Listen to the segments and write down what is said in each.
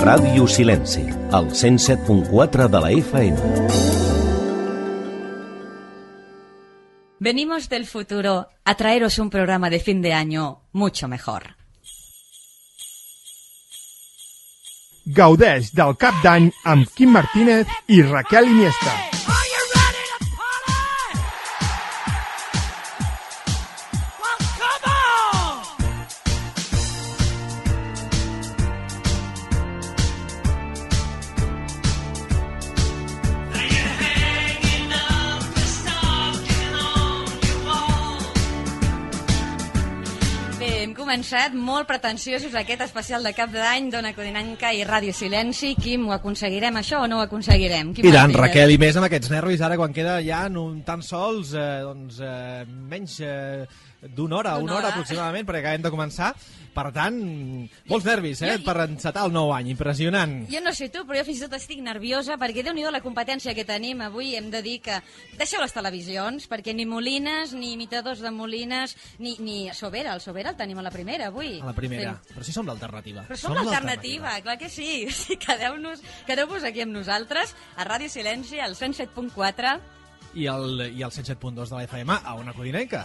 Radio Silenci, al 107.4 de la FM. Venimos del futuro a traeros un programa de fin de año mucho mejor. Gaudeix del Cap d'Any amb Quim Martínez i Raquel Iniesta. Començat molt pretensiosos aquest especial de cap d'any d'Ona Codinenca i Ràdio Silenci. Quim, ho aconseguirem això o no ho aconseguirem? I tant, Raquel, i més amb aquests nervis ara quan queda ja tan sols menys d'una hora aproximadament perquè acabem de començar. Per tant, molts nervis per encetar el nou any, impressionant. Jo no sé tu, però jo fins i tot estic nerviosa perquè Déu-n'hi-do la competència que tenim avui. Hem de dir que deixeu les televisions perquè ni Molines, ni imitadors de Molines, ni Sobera, el Sobera el tenim a la primera avui. A la primera, però si som l'alternativa. Però som l'alternativa, clar que sí. Quedeu-vos aquí amb nosaltres, a Ràdio Silenci, al 107.4. I al 107.2 de la FM, a Ona Codinenca.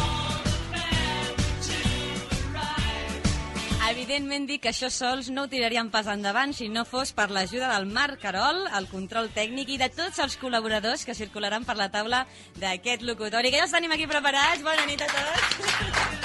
Evidentment dic que això sols no ho tiraríem pas endavant si no fos per l'ajuda del Marc Carol, el control tècnic, i de tots els col·laboradors que circularan per la taula d'aquest locutori. Que ja els tenim aquí preparats. Bona nit a tots.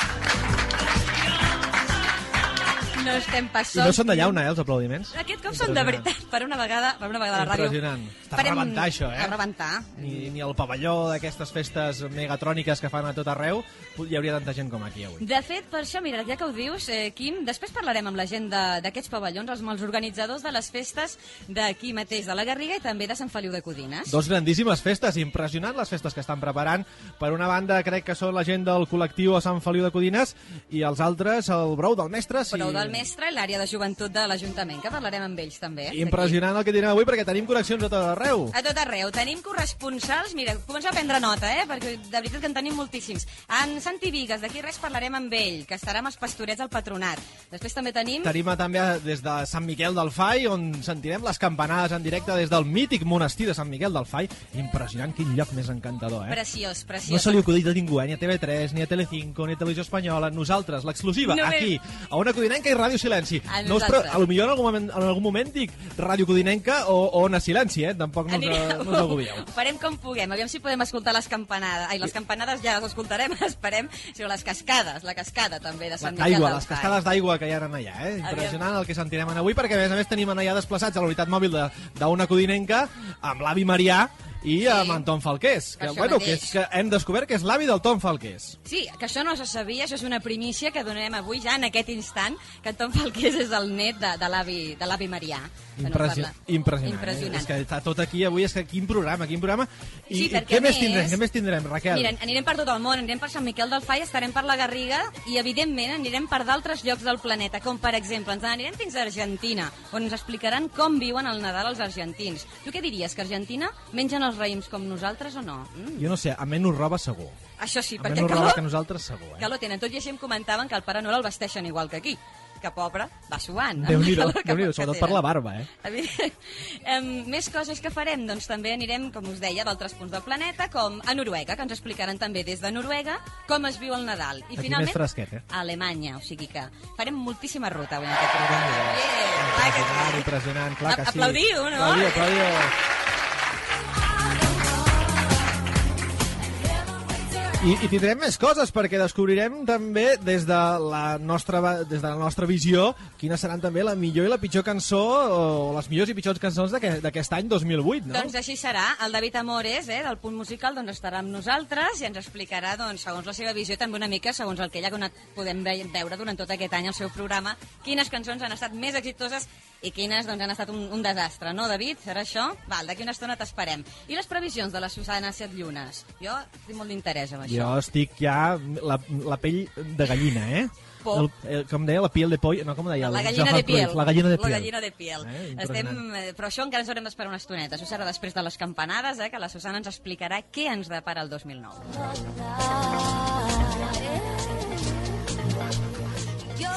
No estem pas sols. I no són de llauna, els aplaudiments? Aquest cop són de veritat. Per una vegada a la ràdio. Impressionant. Està a rebentar, això, A rebentar. Ni el pavelló d'aquestes festes megatròniques que fan a tot arreu hi hauria tanta gent com aquí avui. De fet, per això, mira, ja que ho dius, Quim, després parlarem amb la gent d'aquests pavellons, amb els organitzadors de les festes d'aquí mateix, de la Garriga, i també de Sant Feliu de Codines. Dos grandíssimes festes, impressionant les festes que estan preparant. Per una banda, crec que són la gent del col·lectiu a Sant Feliu de Codines i els altres, el Brou del Mestre. Brou del Mestre i l'àrea de joventut de l'Ajuntament, que parlarem amb ells també. Impressionant el que tenen avui perquè tenim connexions a tot arreu. A tot arreu. Tenim corresponsals, mira, comencem a prendre nota, perquè de veritat que en tenim moltíssims. En Santi Vigues, d'aquí res parlarem amb ell, que estarà amb els pastorets al Patronat. Després també tenim també des de Sant Miquel del Fai, on sentirem les campanades en directe des del mític monestir de Sant Miquel del Fai. Impressionant, quin lloc més encantador, Preciós. No se li ha acudit a ningú, ni a TV3, ni a Telecinco, ni a Televisió Espanyola. Nosaltres, l'exclusiva, aquí, a Ona Codinenca i Ràdio Silenci. A lo millor en algun moment dic Ràdio Codinenca o Ona Silenci, tampoc no us agobieu. Farem com puguem, aviam si podem escoltar les campanades. Ai, les campanades ja les escoltarem, esperem, sinó les cascades, la cascada també de Sant Miquel del Fai. Les cascades d'aigua que hi ha allà, Impressionant el que sentirem avui, perquè a més tenim allà desplaçats a la unitat mòbil d'Ona Codinenca amb l'avi Marià i amb en Tom Falqués, que hem descobert que és l'avi del Tom Falqués. Sí, que això no se sabia, això és una primícia que donem avui ja en aquest instant, que en Tom Falqués és el net de l'avi Marià. Impressionant. És que està tot aquí avui, és que quin programa. I què més tindrem, Raquel? Mira, anirem per tot el món, anirem per Sant Miquel del Fai, estarem per la Garriga i, evidentment, anirem per d'altres llocs del planeta, com, per exemple, ens anirem fins a Argentina, on ens explicaran com viuen el Nadal els argentins. Tu què diries, que a Argentina mengen els raïms com nosaltres o no? Jo no sé, a menys roba segur. Això sí, perquè calor que nosaltres segur. Calor tenen, tot i així em comentaven que el Pare Noel el vesteixen igual que aquí. Que pobre, va suant. Déu-n'hi-do, sobretot per la barba, Més coses que farem, doncs també anirem, com us deia, d'altres punts del planeta, com a Noruega, que ens explicaran també des de Noruega com es viu el Nadal. I aquí finalment, més fresquet, a Alemanya, o sigui que farem moltíssima ruta avui en aquest programa. Impressionant, clar que sí. Aplaudiu, no? Aplaudiu. I tindrem més coses, perquè descobrirem també des de la nostra visió quines seran també la millor i la pitjor cançó o les millors i pitjors cançons d'aquest any 2008, no? Doncs així serà. El David Amores, del Punt Musical, doncs estarà amb nosaltres i ens explicarà, doncs, segons la seva visió, també una mica, segons el que ella podem veure durant tot aquest any al seu programa, quines cançons han estat més exitoses i quines doncs, han estat un desastre, no, David? Serà això? Val, d'aquí una estona t'esperem. I les previsions de la Susana Set Llunes? Jo tinc molt d'interès en això. Jo estic ja la pell de gallina, com deia, la piel de poll... No, com deia? La gallina de piel. La gallina de piel. La gallina de piel. Però això encara ens haurem d'esperar una estoneta. Això serà després de les campanades, que la Susana ens explicarà què ens depara el 2009.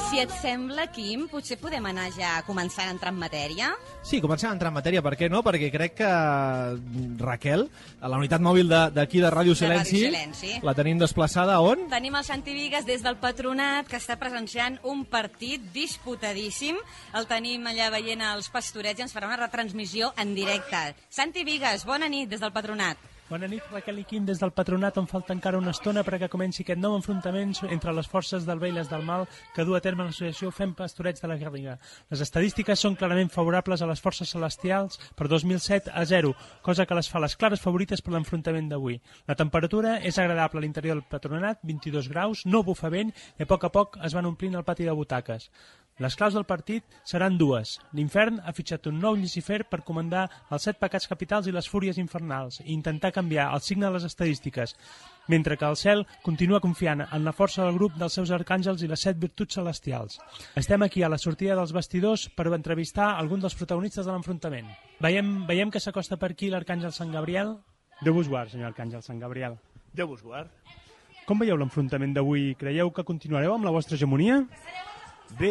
Si et sembla, Quim, potser podem anar ja començant a entrar en matèria? Sí, comencem a entrar en matèria, per què no? Perquè crec que Raquel, a la unitat mòbil d'aquí de Ràdio Silenci, la tenim desplaçada on? Tenim el Santi Vigues des del Patronat, que està presenciant un partit disputadíssim. El tenim allà veient els Pastorets i ens farà una retransmissió en directe. Santi Vigues, bona nit des del Patronat. Bona nit, Raquel i Quim, des del Patronat, on falta encara una estona perquè comenci aquest nou enfrontament entre les forces del bé i les del mal que du a terme l'associació Fem Pastorets de la Garriga. Les estadístiques són clarament favorables a les forces celestials per 2007-0, cosa que les fa les clares favorites per l'enfrontament d'avui. La temperatura és agradable a l'interior del Patronat, 22 graus, no bufa vent i a poc es van omplint el pati de butaques. Les claus del partit seran dues. L'Infern ha fitxat un nou Lucifer per comandar els 7 pecats capitals i les fúries infernals i intentar canviar el signe de les estadístiques, mentre que el cel continua confiant en la força del grup dels seus arcàngels i les 7 virtuts celestials. Estem aquí a la sortida dels vestidors per entrevistar algun dels protagonistes de l'enfrontament. Veiem que s'acosta per aquí l'arcàngel Sant Gabriel. Déu vos guard, senyor arcàngel Sant Gabriel. Déu vos guard. Com veieu l'enfrontament d'avui? Creieu que continuareu amb la vostra hegemonia? Bé,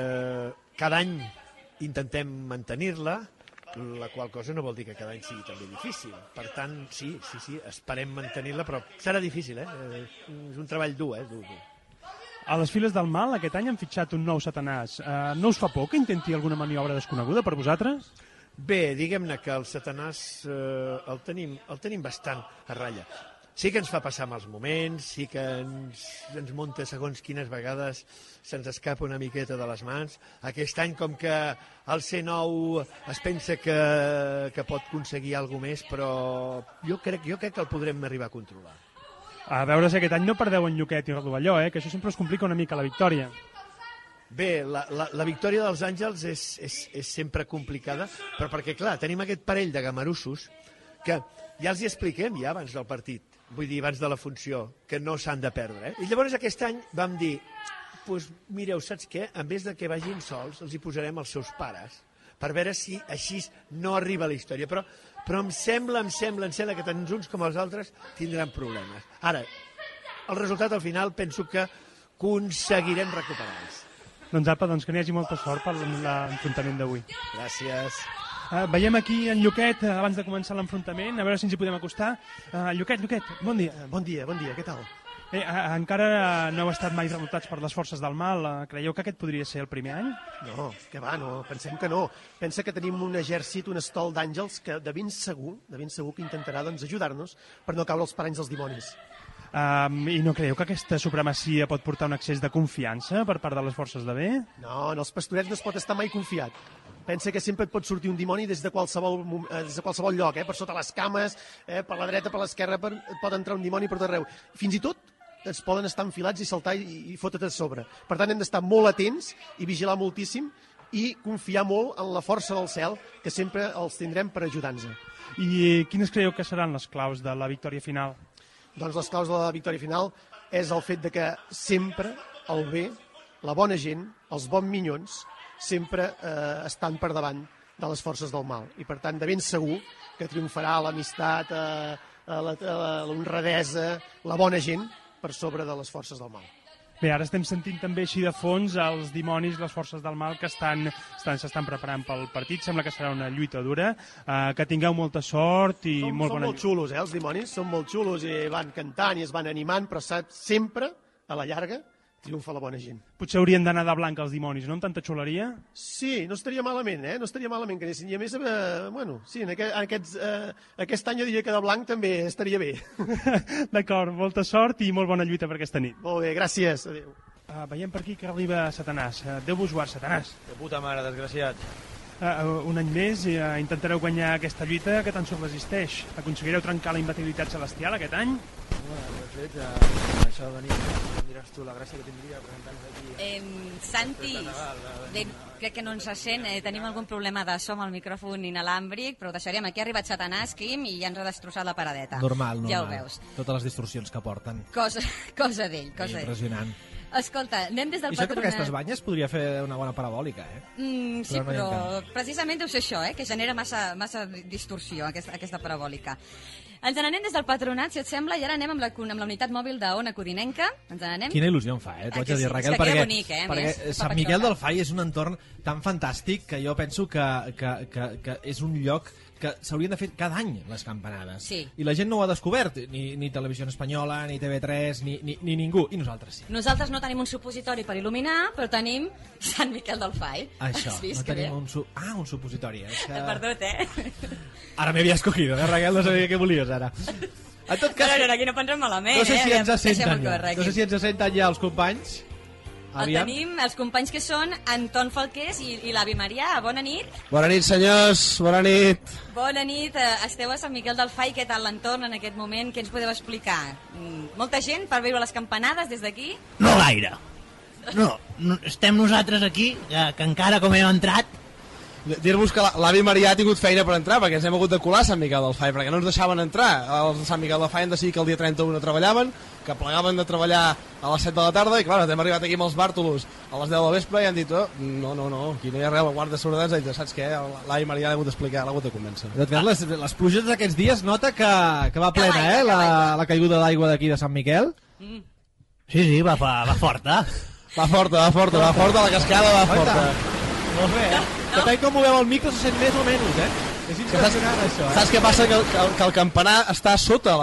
cada any intentem mantenir-la, la qual cosa no vol dir que cada any sigui també difícil. Per tant, sí, esperem mantenir-la, però serà difícil, és un treball dur, dur. A les files del mal aquest any han fitxat un nou Satanàs. No us fa por que intenti alguna maniobra desconeguda per vosaltres? Bé, diguem-ne que el Satanàs el tenim bastant a ratlla. Sí que ens fa passar mals moments, sí que ens munta segons quines vegades se'ns escapa una miqueta de les mans. Aquest any, com que el C9 es pensa que pot aconseguir alguna més, però jo crec que el podrem arribar a controlar. A veure si aquest any no perdeu en Lluquet i Rodovalló, que això sempre us complica una mica la victòria. Bé, la victòria dels Àngels és sempre complicada, però perquè, clar, tenim aquest parell de gamarussos que ja els hi expliquem ja abans del partit, vull dir, abans de la funció, que no s'han de perdre. I llavors aquest any vam dir, doncs mireu, saps què? En vez de que vagin sols, els hi posarem els seus pares, per veure si així no arriba la història. Però em sembla que tant uns com els altres tindran problemes. Ara, el resultat al final penso que aconseguirem recuperar-los. Doncs apa, que n'hi hagi molta sort per l'enfrontament d'avui. Gràcies. Veiem aquí en Lluquet, abans de començar l'enfrontament, a veure si ens hi podem acostar. Lluquet, bon dia. Bon dia, què tal? Encara no heu estat mai derrotats per les forces del mal. Creieu que aquest podria ser el primer any? No, que va, no, pensem que no. Pensa que tenim un exèrcit, un estol d'àngels que de ben segur que intentarà ajudar-nos per no caure als paranys dels dimonis. I no creieu que aquesta supremacia pot portar un excés de confiança per part de les forces de bé? No, en els pastorets no es pot estar mai confiat. Pensa que sempre et pot sortir un dimoni des de qualsevol lloc, per sota les cames, per la dreta, per l'esquerra, et pot entrar un dimoni per tot arreu. Fins i tot ens poden estar enfilats i saltar i fotre't a sobre. Per tant, hem d'estar molt atents i vigilar moltíssim i confiar molt en la força del cel, que sempre els tindrem per ajudar-nos. I quines creieu que seran les claus de la victòria final? Doncs les claus de la victòria final és el fet de que sempre el bé, la bona gent, els bons minyons, sempre estan per davant de les forces del mal. I per tant, de ben segur que triomfarà l'amistat, l'honradesa, la bona gent per sobre de les forces del mal. Bé, ara estem sentint també així de fons els dimonis, les forces del mal que s'estan preparant pel partit. Sembla que serà una lluita dura. Que tingueu molta sort i molt bona lluita. Són molt xulos, els dimonis, són molt xulos i van cantant i es van animant, però sempre, a la llarga, triomfa la bona gent. Potser haurien d'anar de blanc els dimonis, no? Amb tanta xuleria? Sí, no estaria malament, no estaria malament que anessin. I a més, sí, aquest any jo diria que de blanc també estaria bé. D'acord, molta sort i molt bona lluita per aquesta nit. Molt bé, gràcies. Adéu. Veiem per aquí que arriba Satanàs. Déu vos guard, Satanàs. De puta mare, desgraciat. Un any més intentareu guanyar aquesta lluita que tant us resisteix. Aconseguireu trencar la imbatibilitat celestial aquest any? De fet, això de venir, em diràs tu la gràcia que tindria presentar-nos aquí. Santi, crec que no ens sent, tenim algun problema de so amb el micròfon inalàmbric, però ho deixaríem. Aquí ha arribat Satanàs, Quim, i ja ens ha destrossat la paradeta. Normal. Ja ho veus. Totes les distorsions que porten. Cosa d'ell, Impressionant. Escolta, anem des del I sap que Patronat. aquestes banyes podria fer una bona parabòlica, Sí, però precisament deu ser això, que genera massa distorsió, aquesta parabòlica. Ens n'anem des del Patronat, si et sembla, i ara anem amb la unitat mòbil d'Ona Codinenca. Ens n'anem. Quina il·lusió em fa, t'ho haig de dir, Raquel, és que queda bonic, perquè Sant Miquel del Fai és un entorn tan fantàstic que jo penso que és un lloc que s'haurien de fer cada any les campanades. Sí. I la gent no ho ha descobert, ni Televisió Espanyola, ni TV3, ni ningú, i nosaltres sí. Nosaltres no tenim un supositori per il·luminar, però tenim Sant Miquel del Fai. Això, no tenim un supositori. Perdó, Ara m'havia escogido, Raquel, no sabia què volies ara. En tot cas, però aquí no pensem malament, no sé si ens senten ja els companys. Tenim els companys que són Anton Falqués i l'Avi Marià. Bona nit. Bona nit, senyors. Bona nit. Bona nit. Esteu a Sant Miquel del Fai. Què tal l'entorn en aquest moment? Què ens podeu explicar? Molta gent per veure les campanades des d'aquí? No gaire. No, estem nosaltres aquí, que encara com hem entrat. Dir-vos que l'Avi Marià ha tingut feina per entrar, perquè ens hem hagut de colar a Sant Miquel del Fai, perquè no ens deixaven entrar. Els de Sant Miquel del Fai han decidit que el dia 31 treballaven, que plegaven de treballar a les 7 de la tarda, i clar, hem arribat aquí amb els bàrtolos a les 10 del vespre i han dit, no, aquí no hi ha res, el guarda de seguretat ha dit, saps què? L'Avi Marià l'ha hagut d'explicar, l'ha hagut de convèncer. De fet, les pluges d'aquests dies nota que va plena, la caiguda d'aigua d'aquí de Sant Miquel. Sí, va forta. Va forta, la cascada va forta. Molt bé, Depèn com moveu el micro, se sent més o menys, És impressionant, això, Saps què passa? Que el campanar està sota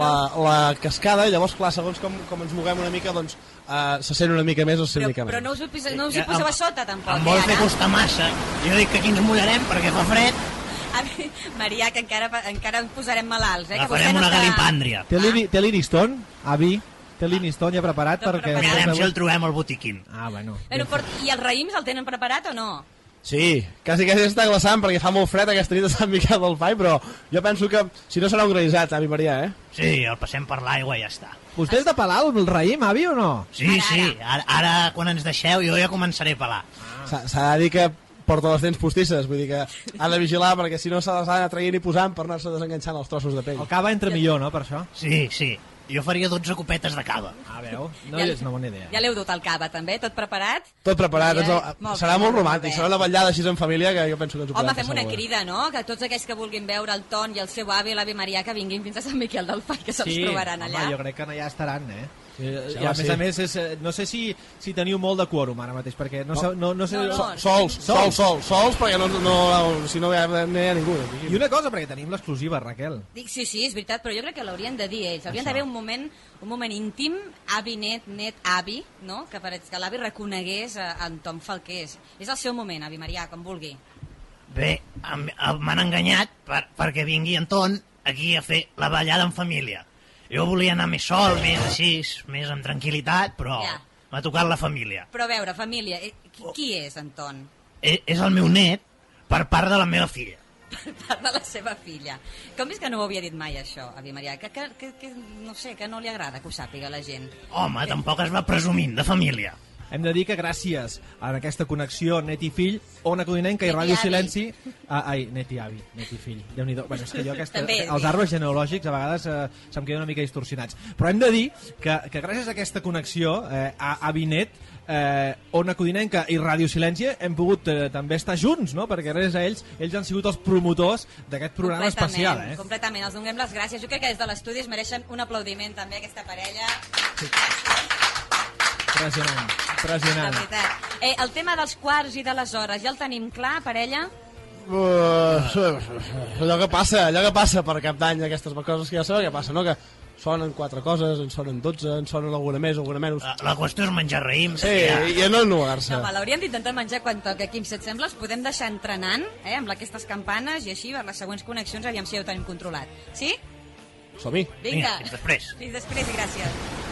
la cascada, i llavors, clar, segons com ens moguem una mica, doncs se sent una mica més o se sent una mica menys. Però no us hi poseu a sota, tampoc. Em vol fer costar massa. Jo dic que aquí ens mullarem perquè fa fred. Marià, que encara ens posarem malalts, que farem una galipàndria. Té l'Iriston, avi? Té l'Iriston ja preparat perquè... Mirarem si el trobem al botiquín. Bueno. I els raïms el tenen preparat o no? Sí, quasi està glaçant perquè fa molt fred aquesta nit a Sant Miquel del Fai, però jo penso que si no serà un granissat, Avi Marià, Sí, el passem per l'aigua i ja està. Vostè és de pelar el raïm, avi, o no? Sí, ara quan ens deixeu jo ja començaré a pelar. S'ha de dir que porta les dents postisses, vull dir que ha de vigilar perquè si no se les ha d'anar traient i posant per anar-se desenganxant els trossos de pell. El cava entra millor, no, per això? Sí. Jo faria 12 copetes de cava. Veu? No és una bona idea. Ja l'heu dut al cava, també? Tot preparat? Tot preparat. Serà molt romàntic. Serà una vetllada així en família que jo penso que ens ho podem passar. Home, fem una crida, no? Que tots aquells que vulguin veure el Ton i el seu avi, l'Avi Marià, que vinguin fins a Sant Miquel del Fai, que se'ls trobaran allà. Sí, jo crec que allà estaran, I a més, no sé si teniu molt de quòrum ara mateix, perquè no sé... Sols, perquè si no hi ha ningú. I una cosa, perquè tenim l'exclusiva, Raquel. Sí, és veritat, però jo crec que l'haurien de dir ells. Haurien d'haver un moment íntim, avi, net, avi, no? Que l'avi reconegués en Tom Falqués. És el seu moment, Avi Marià, com vulgui. Bé, m'han enganyat perquè vingui en Ton aquí a fer la ballada en família. Jo volia anar més sol, més així, més amb tranquil·litat, però m'ha tocat la família. Però a veure, família, qui és Anton? És el meu net per part de la meva filla. Per part de la seva filla. Com és que no ho havia dit mai, això, Avi Marià? Que no sé, que no li agrada que ho sàpiga la gent. Home, tampoc es va presumint de família. Hem de dir que gràcies a aquesta connexió net i fill, Ona Codinenca i Ràdio Silenci... net i avi, net i fill. Déu-n'hi-do. Bueno, és que jo els arbres genealògics a vegades se'm queden una mica distorsionats. Però hem de dir que gràcies a aquesta connexió, avi-net, Ona Codinenca i Ràdio Silenci hem pogut també estar junts, no? Perquè gràcies a ells han sigut els promotors d'aquest programa especial. Completament, els donem les gràcies. Jo crec que des de l'estudi es mereixen un aplaudiment també a aquesta parella. Sí. Impressionant. El tema dels quarts i de les hores, ja el tenim clar, parella? Allò que passa per Cap d'Any, aquestes coses que ja sabeu que passa, no? Que sonen 4 coses, en sonen 12, en sonen alguna més, alguna menys. La qüestió és menjar raïms. Sí, i no ennugar-se. No, l'hauríem d'intentar menjar quan toca. Quim, si et sembla, els podem deixar entrenant amb aquestes campanes i així, per les següents connexions, aviam si ja ho tenim controlat. Sí? Som-hi. Vinga. Fins després. Fins després i gràcies.